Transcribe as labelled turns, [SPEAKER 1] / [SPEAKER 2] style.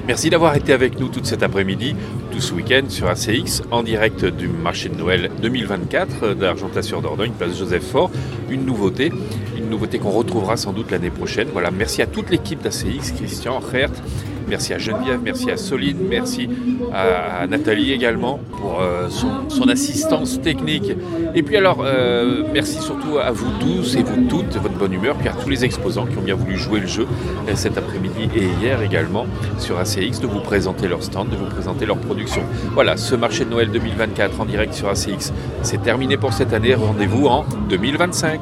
[SPEAKER 1] Merci d'avoir été avec nous tout cet après-midi, tout ce week-end sur ACX, en direct du marché de Noël 2024 d'Argentat-sur-Dordogne, place Joseph Faure. Une nouveauté qu'on retrouvera sans doute l'année prochaine. Voilà, merci à toute l'équipe d'ACX, Christian, Gert, merci à Geneviève, merci à Soline, merci à Nathalie également pour son assistance technique. Et puis alors, merci surtout à vous tous et vous toutes, votre bonne humeur, puis à tous les exposants qui ont bien voulu jouer le jeu cet après-midi et hier également sur ACX, de vous présenter leur stand, de vous présenter leur production. Voilà, ce marché de Noël 2024 en direct sur ACX, c'est terminé pour cette année. Rendez-vous en 2025.